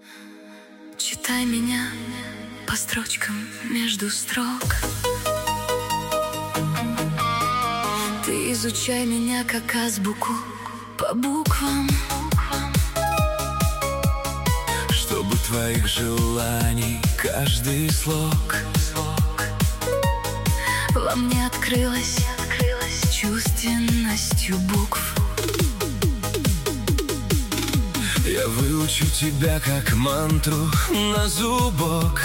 Читай меня по строчкам между строк. Ты изучай меня как азбуку по буквам, чтобы твоих желаний каждый слог во мне открылась чувственностью букв. Я выучу тебя как мантру на зубок,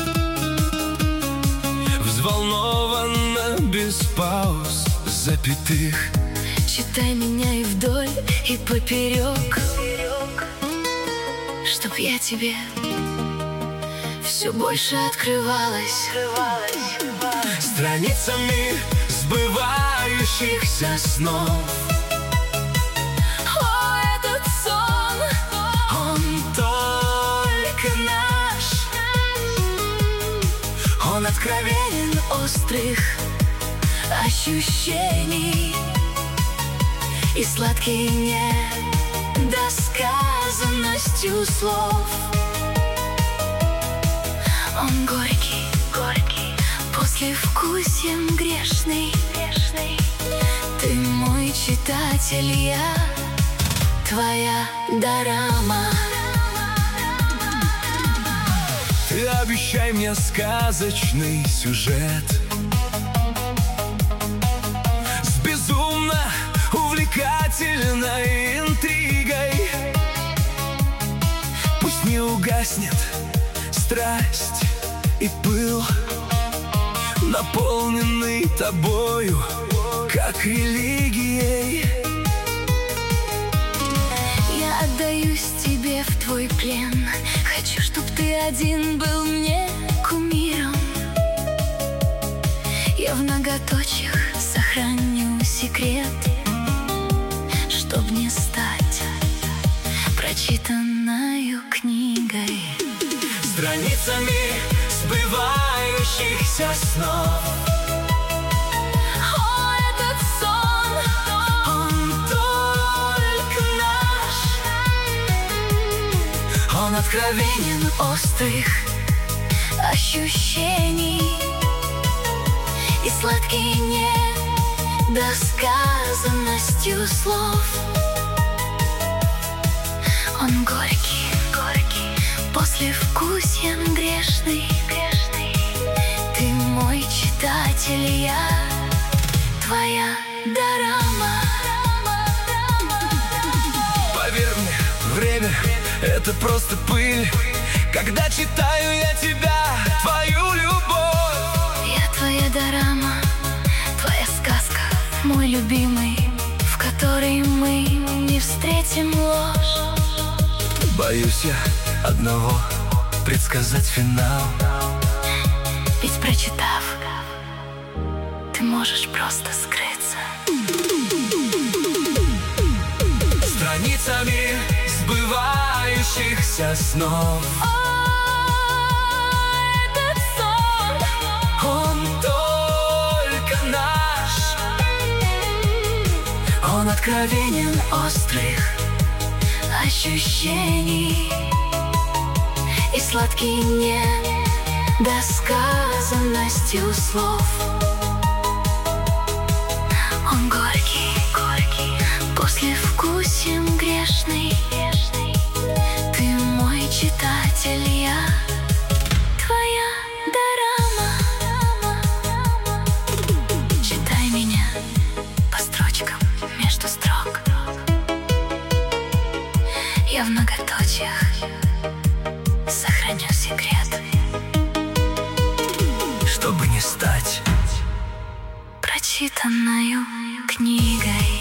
взволнованно, без пауз, запятых. Читай меня и вдоль, и поперек, чтоб я тебе все больше открывалась страницами сбывающихся снов. О, этот сон, Он только наш, он откровенен острых ощущений и сладкий недосказанностью слов. Он горький, послевкусием грешный. Ты мой читатель, я твоя дорама. ты обещай мне сказочный сюжет с безумно увлекательной интригой. Пусть не угаснет страсть и пыл, наполненный тобою, как религией. Я отдаюсь тебе в твой плен. Хочу, чтоб ты один был мне кумиром. Я в многоточиях сохраню секрет, чтоб не стать прочитанною книгой. Страницами сбывающихся снов. О, этот сон, Он только наш, он откровенен острых ощущений и сладкий недосказанностью слов. Он горький, послевкусием грешный. Ты мой читатель, я твоя дорама. поверь мне, время — это просто пыль, когда читаю я тебя, твою любовь. Я твоя дорама, твоя сказка, мой любимый, в которой мы не встретим ложь. Боюсь я одного — предсказать финал. Ведь прочитав, ты можешь просто скрыться. Страницами сбывающихся снов. О, этот сон, Он только наш, он откровенен острых ощущений и сладкий недосказанностью слов. Он горький, послевкусием грешный. Ты мой читатель, я твоя дорама. Читай меня по строчкам между строк. Я в многоточиях сохраню секрет, чтобы не стать прочитанною книгой.